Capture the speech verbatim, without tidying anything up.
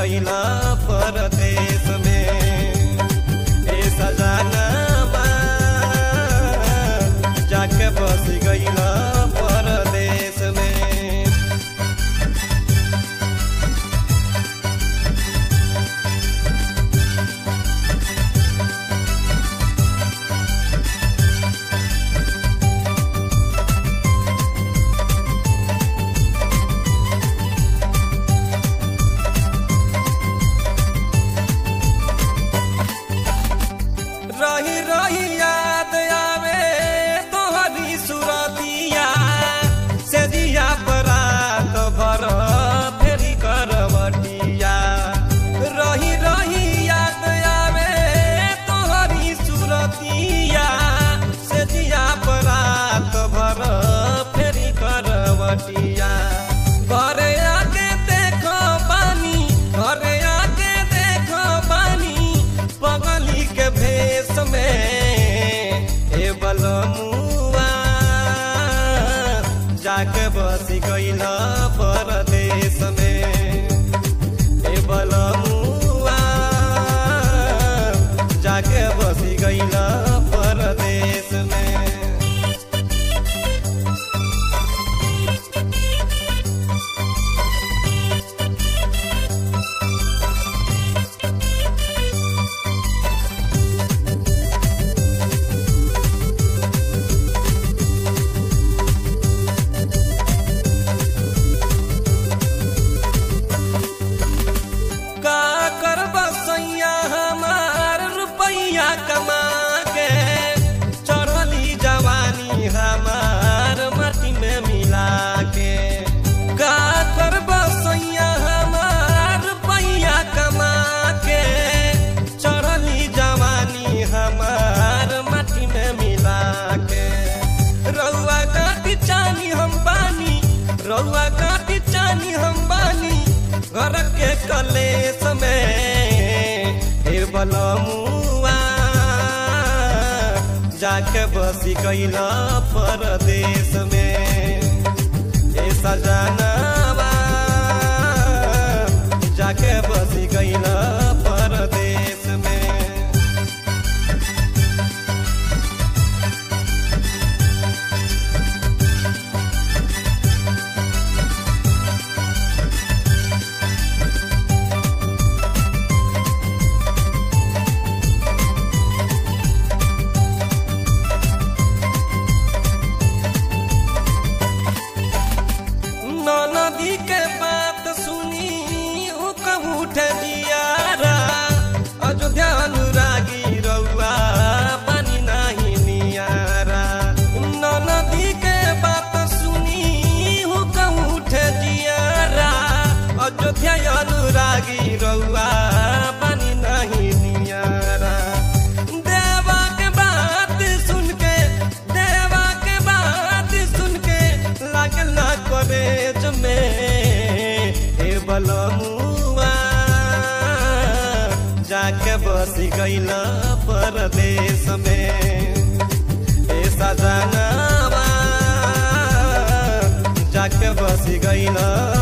गईला परदेश में। ए सजनवा जाके बस गईला परदेश में। रही रही याद आवे तोहरी सुरतिया से दिया परात भर फेरी करवटिया। रही रही याद आवे तोहरी सुरतिया से दिया परात भर फेरी करवटिया। घरे आके देखो पानी, घरे आके देखो पानी पगली के भेष में। ए बलमुआ जाके बसी गईला परदेश में। ए बलमुआ जाके बसी गईला परदेश में। कमा के चढ़ली जवानी हमार माटी में मिला के। का करब सैया हमार पैया कमा के चढ़ली जवानी हमार माटी में मिला के। रउआ काटी चानी हम बानी, रउआ काटी चानी हम बानी घर के कलेश में। हे बलमुआ जाके बसी गईला परदेश में। ए सजनवा जाके बसी गईला परदेश में। नदी के बात सुनी उठ दियारा। अयोध्या अनुरागी रउआ पानी नहीं नियारा। नदी के बात सुनी उठ दियारा। अयोध्या अनुरागी रउआ पानी नहीं नियारा। देवा के बात सुन के, देवा के बात सुन के लागल ना करे में। बलमुआ जाके बसी गईला परदेश में। ए सजनवा जाके बसी गईला